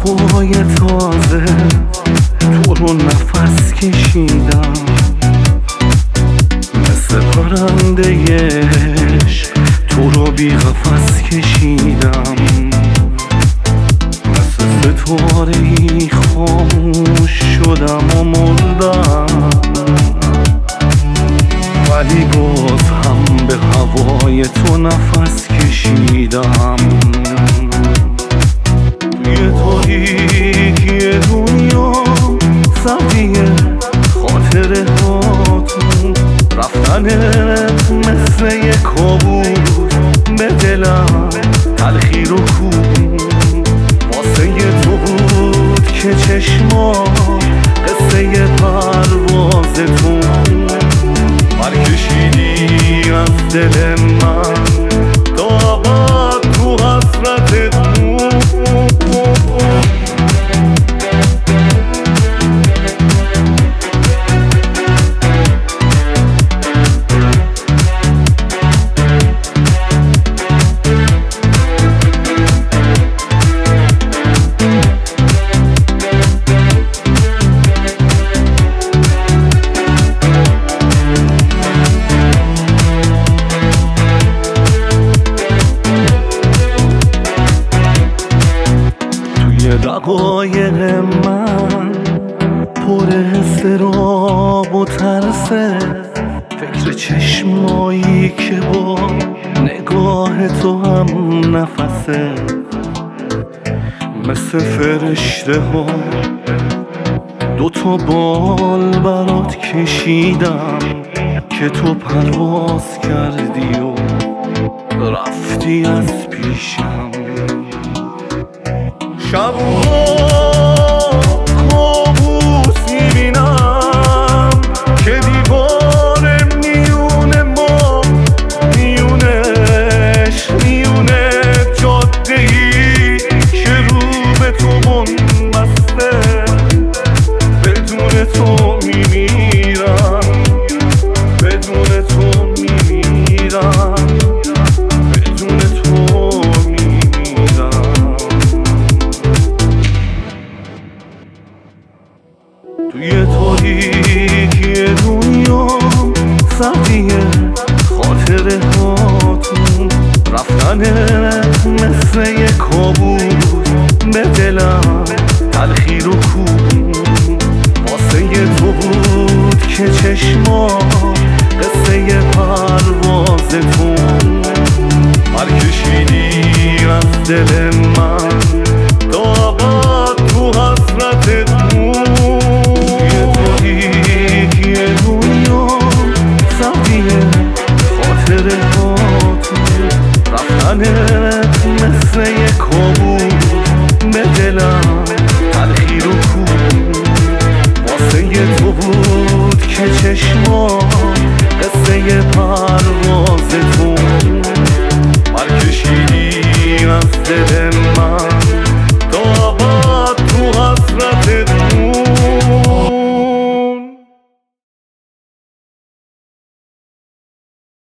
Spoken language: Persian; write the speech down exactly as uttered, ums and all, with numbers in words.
هوای تازه تو رو نفس کشیدم، مثل پرنده عشق تو رو بی قفس کشیدم، مثل ستاره‌ای خاموش شدم و مردم، ولی باز هم به هوای تو نفس کشیدم. توی تاریکی دنیا سردی خاطره هاتون، رفتنت مثل یک کابوس به دلم تلخی رو کوبون، واسه تو بود که چشما قصه پرواز تو برکشیدی از دل من تا ابد تو حسرت تو. دقایق من پر اضطراب و ترسه، فکر چشمایی که با نگاه تو هم نفسه، مثل فرشته ها دوتا بال برات کشیدم که تو پرواز کردی و رفتی از پیشم. شبها کابوس میبینم که دیوار میونه ما، میونش میونه جاده‌ای که رو به تو منبسته، بدون تو میمیرم، بدون تو میمیرم، بدون تو میمیرم. توی تاریکی دنیا سردی خاطره هاتون، رفتنت مثل یک کابوس به دلم تلخی رو کوبون، واسه تو بود که چشما قصه پرواز تو برکشیدی از دل من تا ابد تو حسرت تو. رفتنت مثل یک کابوس به دلم تلخی رو کوبون، واسه تو بود که چشما قصه پرواز تو برکشیدی از دل